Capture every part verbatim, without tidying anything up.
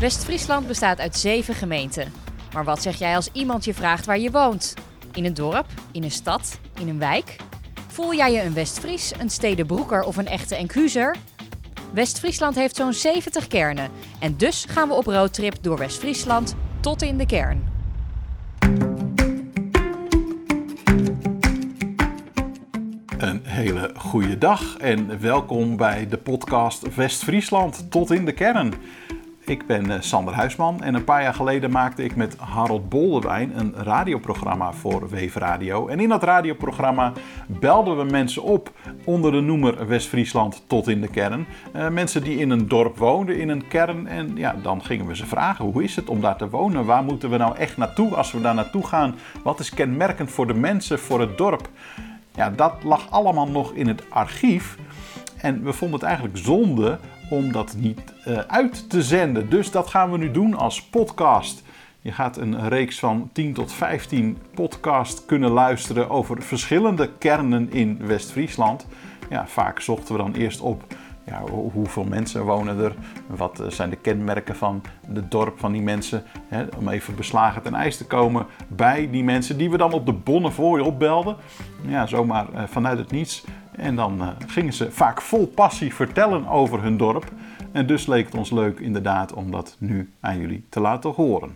West-Friesland bestaat uit zeven gemeenten. Maar wat zeg jij als iemand je vraagt waar je woont? In een dorp? In een stad? In een wijk? Voel jij je een West-Fries, een Stedenbroeker of een echte Enkhuizer? West-Friesland heeft zo'n zeventig kernen. En dus gaan we op roadtrip door West-Friesland tot in de kern. Een hele goede dag en welkom bij de podcast West-Friesland tot in de kern. Ik ben Sander Huisman en een paar jaar geleden maakte ik met Harold Boldewijn een radioprogramma voor Weefradio. En in dat radioprogramma belden we mensen op onder de noemer West-Friesland tot in de kern. Uh, mensen die in een dorp woonden, in een kern. En ja, dan gingen we ze vragen, hoe is het om daar te wonen? Waar moeten we nou echt naartoe als we daar naartoe gaan? Wat is kenmerkend voor de mensen, voor het dorp? Ja, dat lag allemaal nog in het archief. En we vonden het eigenlijk zonde om dat niet uh, uit te zenden. Dus dat gaan we nu doen als podcast. Je gaat een reeks van tien tot vijftien podcasts kunnen luisteren over verschillende kernen in West-Friesland. Ja, vaak zochten we dan eerst op ja, hoeveel mensen wonen er. Wat zijn de kenmerken van het dorp van die mensen. Hè, om even beslagen ten ijs te komen bij die mensen die we dan op de Bonnefoy opbelden. Ja, zomaar uh, vanuit het niets. En dan uh, gingen ze vaak vol passie vertellen over hun dorp. En dus leek het ons leuk inderdaad om dat nu aan jullie te laten horen.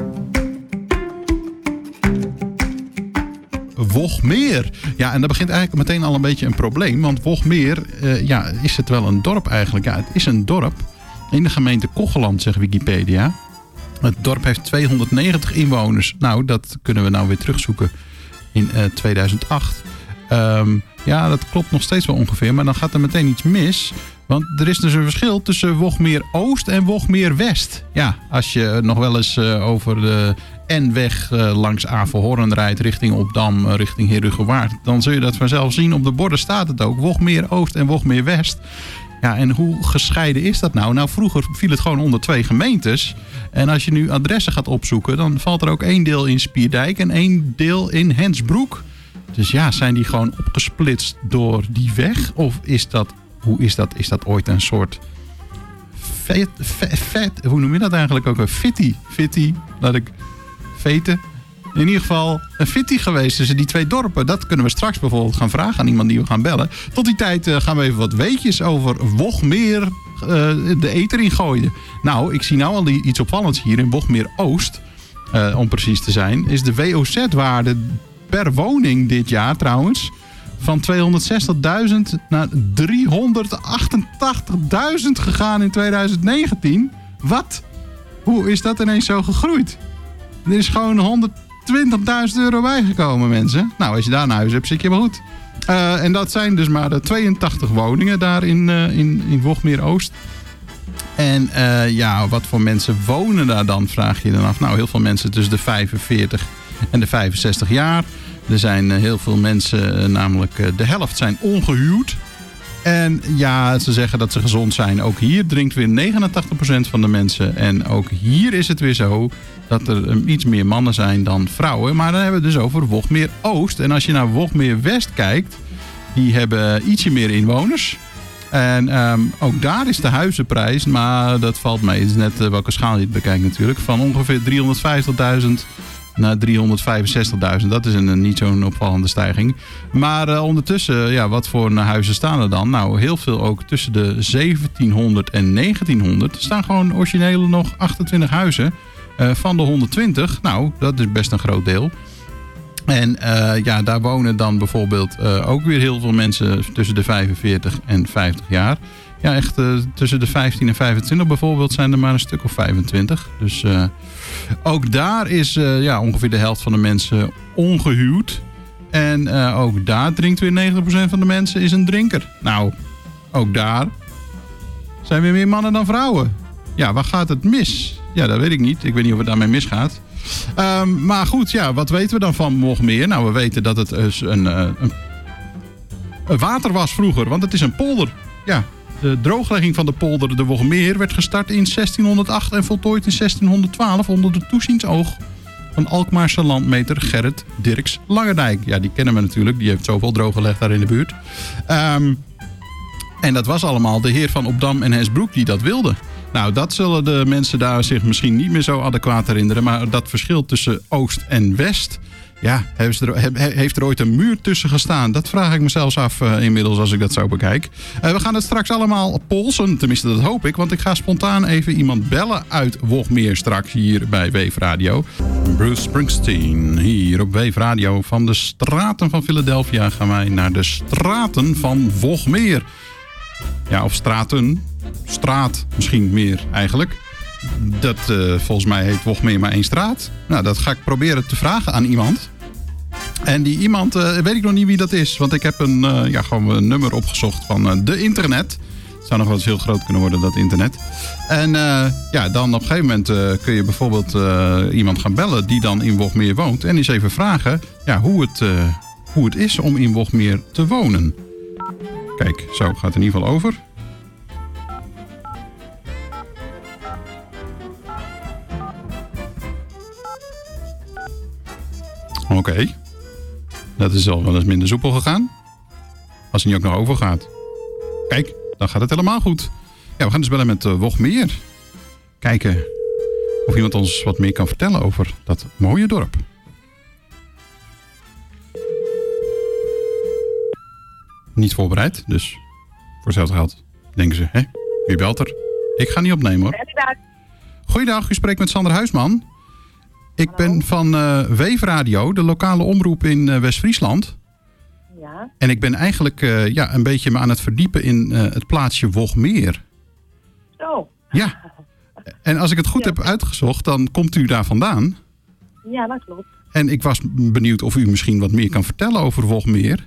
Wogmeer. Ja, en dat begint eigenlijk meteen al een beetje een probleem. Want Wogmeer, uh, ja, is het wel een dorp eigenlijk? Ja, het is een dorp in de gemeente Kocheland, zegt Wikipedia. Het dorp heeft tweehonderdnegentig inwoners. Nou, dat kunnen we nou weer terugzoeken in uh, tweeduizend acht. Um, ja, dat klopt nog steeds wel ongeveer. Maar dan gaat er meteen iets mis. Want er is dus een verschil tussen Wogmeer Oost en Wogmeer West. Ja, als je nog wel eens uh, over de N-weg uh, langs Avelhoorn rijdt richting Opdam, uh, richting Heerhugowaard, dan zul je dat vanzelf zien. Op de borden staat het ook. Wogmeer Oost en Wogmeer West. Ja, en hoe gescheiden is dat nou? Nou, vroeger viel het gewoon onder twee gemeentes. En als je nu adressen gaat opzoeken, dan valt er ook één deel in Spierdijk en één deel in Hensbroek. Dus ja, zijn die gewoon opgesplitst door die weg? Of is dat, hoe is dat, is dat ooit een soort vet, vet, vet hoe noem je dat eigenlijk ook? Een fitty, fitty, laat ik veten. In ieder geval een fitty geweest tussen die twee dorpen. Dat kunnen we straks bijvoorbeeld gaan vragen aan iemand die we gaan bellen. Tot die tijd uh, gaan we even wat weetjes over Wogmeer uh, de ether in gooien. Nou, ik zie nou al iets opvallends hier in Wogmeer Oost. Uh, om precies te zijn. Is de W O Z-waarde per woning dit jaar trouwens van tweehonderdzestigduizend naar driehonderdachtentachtigduizend gegaan in tweeduizend negentien. Wat? Hoe is dat ineens zo gegroeid? Er is gewoon honderdtwintigduizend euro bijgekomen, mensen. Nou, als je daar een huis hebt, zit je wel goed. Uh, en dat zijn dus maar de tweeëntachtig woningen daar in, uh, in, in Wogmeer Oost. En uh, ja, wat voor mensen wonen daar dan, vraag je dan af. Nou, heel veel mensen tussen de vijfenveertig en de vijfenzestig jaar. Er zijn heel veel mensen, namelijk de helft zijn ongehuwd. En ja, ze zeggen dat ze gezond zijn. Ook hier drinkt weer negenentachtig procent van de mensen. En ook hier is het weer zo dat er iets meer mannen zijn dan vrouwen. Maar dan hebben we het dus over Wogmeer Oost. En als je naar Wogmeer West kijkt, die hebben ietsje meer inwoners. En um, ook daar is de huizenprijs, maar dat valt mee. Het is net uh, welke schaal je het bekijkt natuurlijk. Van ongeveer driehonderdvijftigduizend naar driehonderdvijfenzestigduizend. Dat is een, een niet zo'n opvallende stijging. Maar uh, ondertussen, ja, wat voor huizen staan er dan? Nou, heel veel ook tussen de zeventienhonderd en negentienhonderd. Er staan gewoon originele nog achtentwintig huizen. Uh, van de honderdtwintig, nou, dat is best een groot deel. En uh, ja, daar wonen dan bijvoorbeeld uh, ook weer heel veel mensen tussen de vijfenveertig en vijftig jaar. Ja, echt uh, tussen de vijftien en vijfentwintig bijvoorbeeld zijn er maar een stuk of vijfentwintig. Dus uh, ook daar is uh, ja, ongeveer de helft van de mensen ongehuwd. En uh, ook daar drinkt weer negentig procent van de mensen is een drinker. Nou, ook daar zijn weer meer mannen dan vrouwen. Ja, waar gaat het mis? Ja, dat weet ik niet. Ik weet niet of het daarmee misgaat. Um, maar goed, ja, wat weten we dan van Wogmeer? Nou, we weten dat het dus een, een, een water was vroeger, want het is een polder. Ja, de drooglegging van de polder de Wogmeer werd gestart in zestienhonderdacht en voltooid in zestienhonderdtwaalf onder de toeziensoog van Alkmaarse landmeter Gerrit Dirks Langendijk. Ja, die kennen we natuurlijk. Die heeft zoveel drooggelegd daar in de buurt. Um, en dat was allemaal de heer van Opdam en Hensbroek die dat wilde. Nou, dat zullen de mensen daar zich misschien niet meer zo adequaat herinneren. Maar dat verschil tussen Oost en West... Ja, heeft er ooit een muur tussen gestaan? Dat vraag ik me zelfs af uh, inmiddels als ik dat zo bekijk. Uh, we gaan het straks allemaal polsen, tenminste dat hoop ik. Want ik ga spontaan even iemand bellen uit Wogmeer straks hier bij Wave Radio. Bruce Springsteen hier op Wave Radio. Van de straten van Philadelphia gaan wij naar de straten van Wogmeer. Ja, of straten. Straat misschien meer eigenlijk. Dat uh, volgens mij heet Wogmeer maar één straat. Nou, dat ga ik proberen te vragen aan iemand. En die iemand, uh, weet ik nog niet wie dat is. Want ik heb een, uh, ja, gewoon een nummer opgezocht van uh, de internet. Het zou nog wel eens heel groot kunnen worden, dat internet. En uh, ja, dan op een gegeven moment uh, kun je bijvoorbeeld uh, iemand gaan bellen die dan in Wogmeer woont. En eens even vragen ja, hoe, het, uh, hoe het is om in Wogmeer te wonen. Kijk, zo gaat het in ieder geval over. Oké, okay. Dat is al wel eens minder soepel gegaan. Als hij niet ook nog overgaat. Kijk, dan gaat het helemaal goed. Ja, we gaan dus bellen met uh, Wogmeer. Kijken of iemand ons wat meer kan vertellen over dat mooie dorp. Niet voorbereid, dus voor hetzelfde geld denken ze, hè, wie belt er? Ik ga niet opnemen hoor. Goeiedag, u spreekt met Sander Huisman. Ik Hallo. ben van uh, Wave Radio, de lokale omroep in uh, West-Friesland. Ja. En ik ben eigenlijk uh, ja, een beetje me aan het verdiepen in uh, het plaatsje Wogmeer. Oh. Ja. En als ik het goed ja. heb uitgezocht, dan komt u daar vandaan. Ja, dat klopt. En ik was benieuwd of u misschien wat meer kan vertellen over Wogmeer.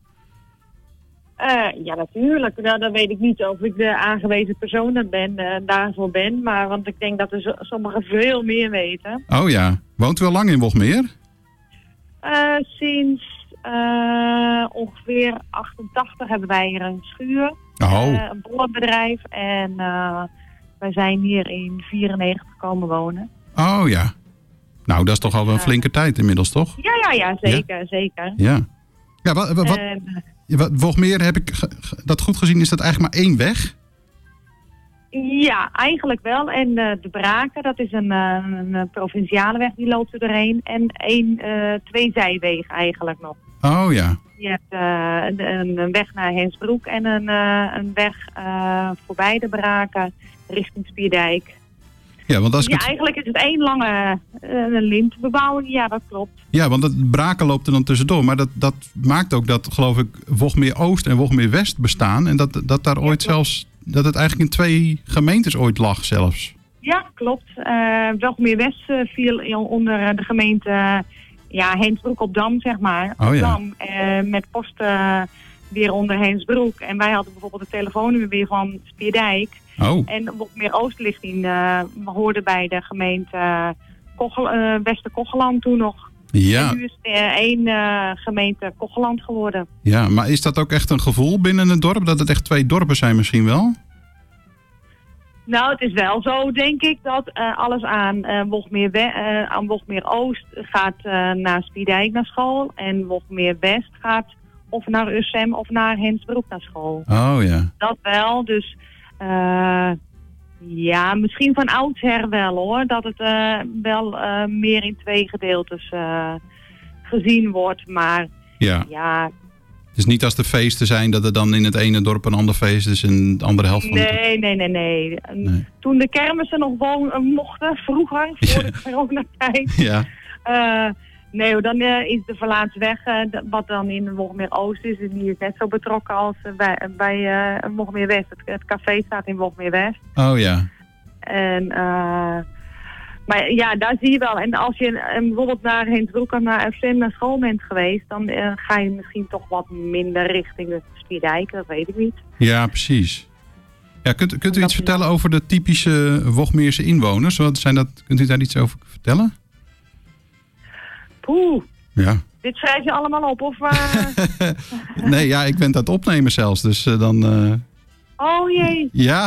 Uh, ja, natuurlijk. Nou, dan weet ik niet of ik de aangewezen persoon ben, uh, daarvoor ben. Maar want ik denk dat er sommigen veel meer weten. Oh ja. Woont u al lang in Wogmeer? Uh, sinds uh, ongeveer achtentachtig hebben wij hier een schuur. Oh. Uh, een bollenbedrijf. En uh, wij zijn hier in vierennegentig komen wonen. Oh ja. Nou, dat is toch al een flinke uh, tijd inmiddels, toch? Ja, ja, ja. Zeker, ja? zeker. Ja. Ja, wat... wat uh, Wogmeer, heb ik dat goed gezien, is dat eigenlijk maar één weg? Ja, eigenlijk wel. En uh, de Braken, dat is een, uh, een provinciale weg, die loopt er doorheen. En één, uh, twee zijwegen eigenlijk nog. Oh ja. Je hebt uh, een, een weg naar Hensbroek en een, uh, een weg uh, voorbij de Braken richting Spierdijk. Ja, want als ik ja het... eigenlijk is het één lange uh, lintbebouwing, ja dat klopt. Ja, want het Braken loopt er dan tussendoor. Maar dat, dat maakt ook dat, geloof ik, Wogmeer Oost en Wogmeer West bestaan. En dat, dat daar ooit ja, zelfs, dat het eigenlijk in twee gemeentes ooit lag zelfs. Ja, klopt. Uh, Wogmeer West uh, viel onder de gemeente uh, ja, Hensbroek op Dam, zeg maar. Oh, ja. Dam, uh, met post uh, weer onder Hensbroek. En wij hadden bijvoorbeeld de telefoonnummer weer van Spierdijk. Oh. En Wogmeer Oost ligt in, uh, we hoorden bij de gemeente uh, Kochel, uh, Wester-Kocheland toen nog. Ja. En nu is het uh, één uh, gemeente Kocheland geworden. Ja, maar is dat ook echt een gevoel binnen het dorp? Dat het echt twee dorpen zijn misschien wel? Nou, het is wel zo, denk ik, dat uh, alles aan uh, Wogmeer, uh, aan Wogmeer Oost gaat uh, naar Spierdijk naar school. En Wogmeer West gaat of naar Ussem of naar Hensbroek naar school. Oh ja. Dat wel, dus... Uh, ja, misschien van oudsher wel hoor. Dat het uh, wel uh, meer in twee gedeeltes uh, gezien wordt. Maar ja. ja. Het is niet als de feesten zijn dat er dan in het ene dorp een ander feest is en de andere helft van nee, het... Nee, nee, nee, nee. Toen de kermissen nog wonen, mochten, vroeger, voor de coronatijd. Ja. Uh, nee, dan uh, is de Verlaatsweg, uh, wat dan in Wogmeer Oost is, die is net zo betrokken als uh, bij, bij uh, Wogmeer West. Het, het café staat in Wogmeer West. Oh ja. En, uh, maar ja, daar zie je wel. En als je uh, bijvoorbeeld naar Hensbroek of naar Ussem naar school bent geweest, dan uh, ga je misschien toch wat minder richting de Spierdijk, dat weet ik niet. Ja, precies. Ja, kunt, kunt u iets vertellen over de typische Wogmeerse inwoners? Wat zijn dat, kunt u daar iets over vertellen? Poeh. Ja. Dit schrijf je allemaal op, of... Uh... nee, ja, ik ben het aan het opnemen zelfs, dus uh, dan... Uh... Oh jee. Ja.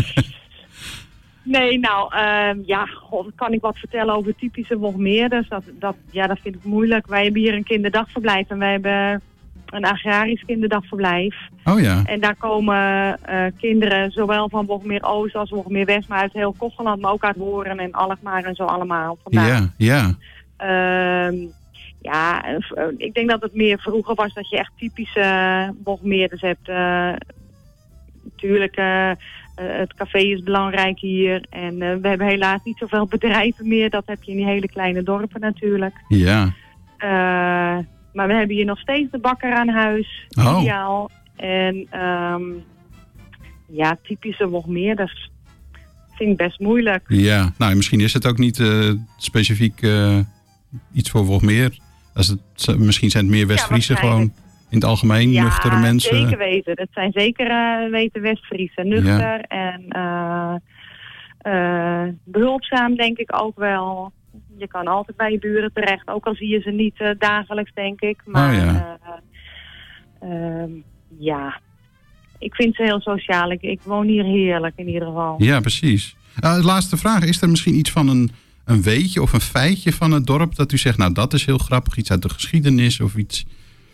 Nee, nou, uh, ja, god, kan ik wat vertellen over typische Wogmeerders? Dat, dat, ja, dat vind ik moeilijk. Wij hebben hier een kinderdagverblijf en wij hebben een agrarisch kinderdagverblijf. Oh ja. En daar komen uh, kinderen zowel van Woldmeer Oost als Woldmeer West, maar uit heel Kocheland, maar ook uit Horen en Alkmaar en zo allemaal vandaan. Ja, ja. Uh, ja, ik denk dat het meer vroeger was dat je echt typische uh, Woldmeerders hebt. Uh, natuurlijk, uh, uh, het café is belangrijk hier. En uh, we hebben helaas niet zoveel bedrijven meer. Dat heb je in die hele kleine dorpen natuurlijk. Ja. Uh, maar we hebben hier nog steeds de bakker aan huis. Oh. Ideaal. En um, ja, typische Woldmeerders vind ik best moeilijk. Ja, nou misschien is het ook niet uh, specifiek uh, iets voor Woldmeer. Als het, misschien zijn het meer West-Friese ja, gewoon in het algemeen, ja, nuchtere mensen. Ja, zeker weten. Dat zijn zeker uh, weten West-Friese. Nuchter ja. en uh, uh, behulpzaam denk ik ook wel. Je kan altijd bij je buren terecht, ook al zie je ze niet uh, dagelijks denk ik. Maar oh, ja. Uh, uh, ja, ik vind ze heel sociaal. Ik, ik woon hier heerlijk in ieder geval. Ja, precies. Uh, laatste vraag, is er misschien iets van een, een weetje of een feitje van het dorp dat u zegt, nou dat is heel grappig, iets uit de geschiedenis of iets?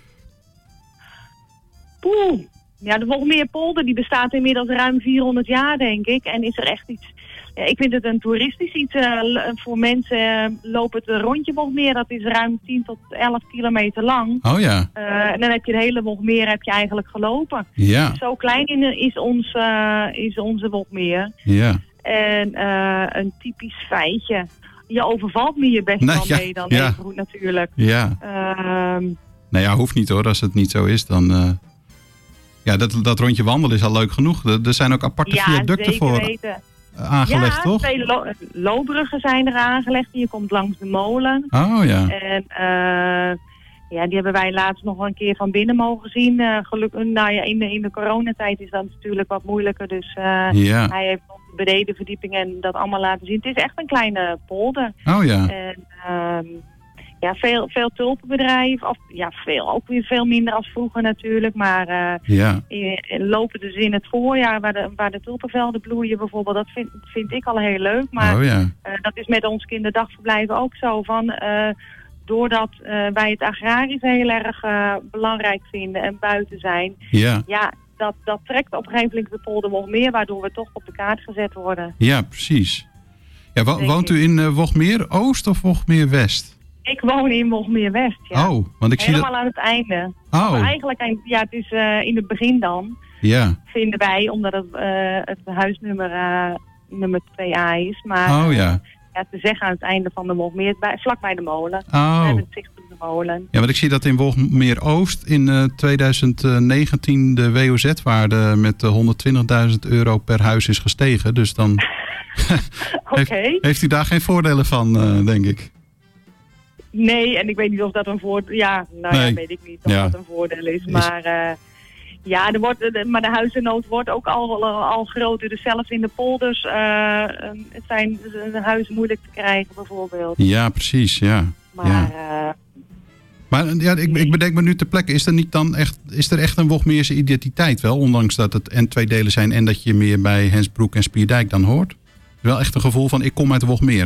Poeh, ja, de Woldmeerpolder die bestaat inmiddels ruim vierhonderd jaar denk ik. En is er echt iets, ja, ik vind het een toeristisch iets. Uh, voor mensen uh, lopen het rondje Woldmeer, dat is ruim tien tot elf kilometer lang. Oh ja. Uh, en dan heb je het hele Woldmeer heb je eigenlijk gelopen. Ja. Zo klein in, is, ons, uh, is onze Woldmeer. Ja. En uh, een typisch feitje. Je overvalt me hier best nee, wel ja, mee dan ja. even goed natuurlijk. Ja. Uh, nou ja, hoeft niet hoor. Als het niet zo is, dan... Uh... Ja, dat, dat rondje wandelen is al leuk genoeg. Er, er zijn ook aparte ja, viaducten voor weten. aangelegd, ja, toch? Ja, twee lo- loopbruggen zijn er aangelegd. Je komt langs de molen. Oh ja. En uh, ja, die hebben wij laatst nog een keer van binnen mogen zien. Uh, geluk, nou ja, in de, in de coronatijd is dat natuurlijk wat moeilijker. Dus uh, ja. hij heeft ons de benedenverdieping en dat allemaal laten zien. Het is echt een kleine polder. Oh ja. En, uh, Ja, veel, veel tulpenbedrijven. Of ja, veel, ook weer veel minder als vroeger natuurlijk. Maar uh, ja. in, in, lopen dus in het voorjaar waar de, waar de tulpenvelden bloeien bijvoorbeeld. Dat vind, vind ik al heel leuk. Maar oh, ja. uh, dat is met ons kinderdagverblijven ook zo. Van, uh, doordat uh, wij het agrarisch heel erg uh, belangrijk vinden en buiten zijn. Ja. Ja, dat, dat trekt op een gegeven moment de polder nog meer. Waardoor we toch op de kaart gezet worden. Ja, precies. Ja, wo- woont u in uh, Woldmeer Oost of Woldmeer West? Ik woon in Woldmeer West, ja. Oh, want ik zie helemaal dat... aan het einde. Oh. Maar eigenlijk, ja, het is uh, in het begin dan. Ja. Vinden wij, omdat het, uh, het huisnummer uh, nummer twee A is. Maar oh, ja. Uh, ja, te zeggen aan het einde van de Woldmeer, bij, vlak bij de molen. Oh. We hebben het zicht op de molen. Ja, want ik zie dat in Woldmeer Oost in uh, twintig negentien de W O Z-waarde met uh, honderdtwintigduizend euro per huis is gestegen. Dus dan heeft, okay. heeft u daar geen voordelen van, uh, denk ik. Nee, en ik weet niet of dat een voordeel... Ja, nou nee. ja, weet ik niet of ja. dat een voordeel is. Maar, uh, ja, er wordt, de, maar de huizennood wordt ook al, al groter. Dus zelfs in de polders uh, het zijn de huizen moeilijk te krijgen bijvoorbeeld. Ja, precies, ja. Maar... Ja. Uh, maar ja, ik, ik bedenk me nu ter plekke, is er niet dan echt, is er echt een Woldmeerse identiteit wel? Ondanks dat het en twee delen zijn en dat je meer bij Hensbroek en Spierdijk dan hoort? Wel echt een gevoel van, ik kom uit Woldmeer.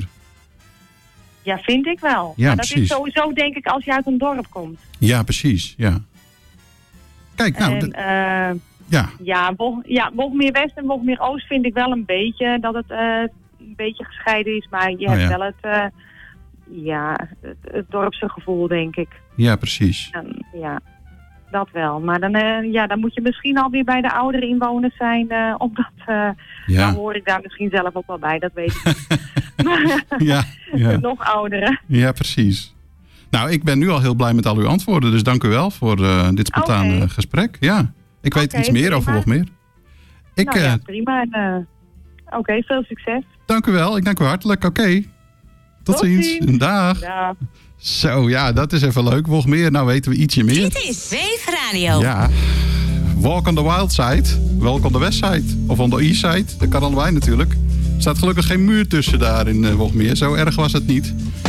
Ja, vind ik wel. Ja, maar dat precies. is sowieso denk ik als je uit een dorp komt. Ja, precies. Ja. Kijk, nou... En, d- uh, ja. Ja, Wo- ja, Woldmeer West en Woldmeer Oost vind ik wel een beetje dat het uh, een beetje gescheiden is. Maar je oh, hebt ja. wel het, uh, ja, het, het dorpse gevoel, denk ik. Ja, precies. En, ja, dat wel. Maar dan, uh, ja, dan moet je misschien alweer bij de oudere inwoners zijn. Uh, omdat, uh, Ja. dan hoor ik daar misschien zelf ook wel bij, dat weet ik niet. Maar, Ja, ja. nog ouderen. Ja, precies. Nou, ik ben nu al heel blij met al uw antwoorden. Dus dank u wel voor uh, dit spontane Okay. gesprek. Ja, ik weet Okay, iets meer prima. over Woldmeer. Ik, Nou ja, uh, prima. Uh, Oké, okay, veel succes. dank u wel. Ik dank u hartelijk. Oké. Okay. Tot, Tot ziens. ziens. Dag. Ja. Zo, ja, dat is even leuk. Woldmeer, nou weten we ietsje meer. Dit is Wave Radio. Ja. Walk on the wild side. Walk on the west side. Of on the east side. Dat kan allebei natuurlijk. Er staat gelukkig geen muur tussen daar in uh, Woldmeer. Zo erg was het niet.